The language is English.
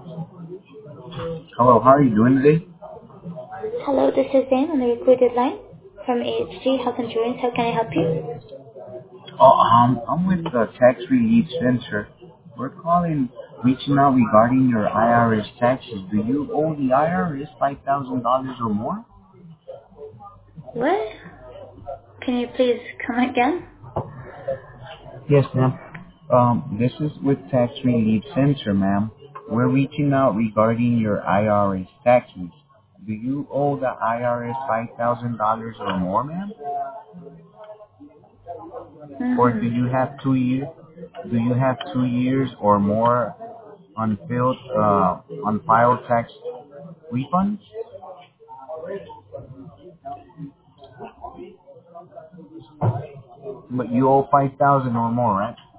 Hello, how are you doing today? Hello, this is Zane on the recorded line from AHG Health Insurance. How can I help you? I'm with the Tax Relief Center. We're reaching out regarding your IRS taxes. Do you owe the IRS $5,000 or more? What? Can you please come again? Yes, ma'am. This is with Tax Relief Center, ma'am. We're reaching out regarding your IRS taxes. Do you owe the IRS $5,000 or more, ma'am? Or do Mm-hmm. you have 2 years? Do you have 2 years or more unfiled tax refunds? But you owe 5,000 or more, right?